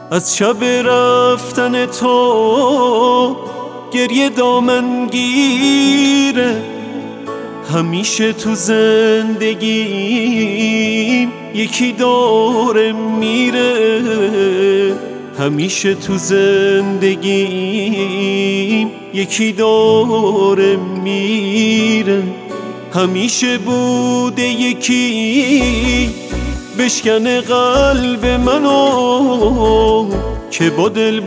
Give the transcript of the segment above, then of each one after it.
از شب رفتن تو گریه دامن گیره. همیشه تو زندگیم یکی داره میره، همیشه تو زندگیم یکی داره میره. همیشه بوده یکی بشکنه قلب منو، که با دل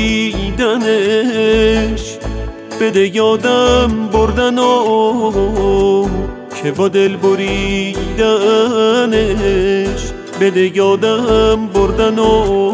بریدنش بده یادم بردنو، که با دل بریدنش بده یادم بردنو.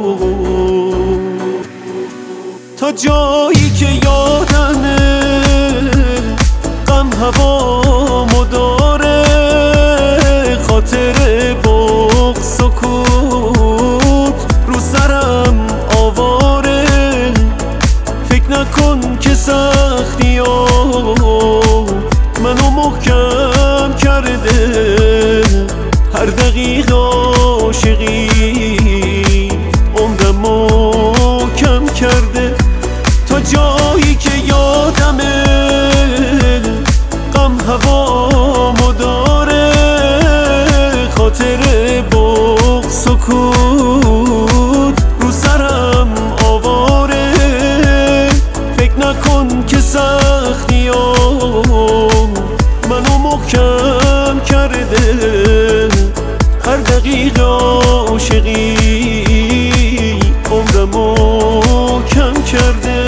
تا جایی که یادمه غم هوامو داره، خاطر بغض سکوت رو سرم آواره. فکر نکن که سختی ها منو محکم کرده، هر دقیقه عاشقی عمرمو کم کرده. تا جایی که یادمه غم هوامو داره، خاطر بغض سکوت رو سرم آواره. فکر نکن که سختی ها منو محکم کرده، هر دقیقه عاشقی عمرمو کم کرده.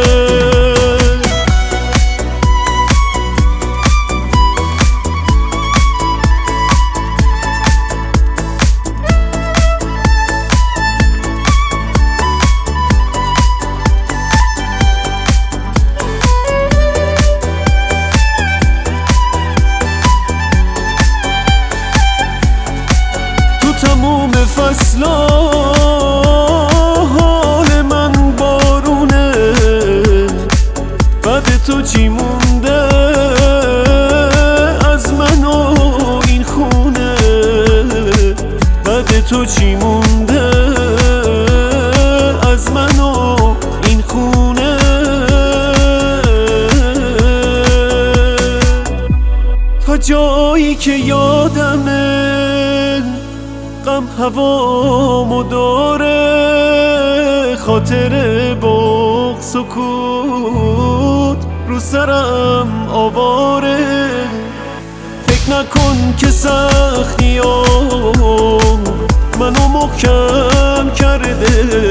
تموم فصلا حال من بارونه، بعد تو چی مونده از من و این خونه؟ بعد تو چی مونده از من و این خونه؟ تا جایی که یادمه غم هوامو داره، خاطر بغض سکوت رو سرم آواره. فکر نکن که سختی ها منو محکم کرده،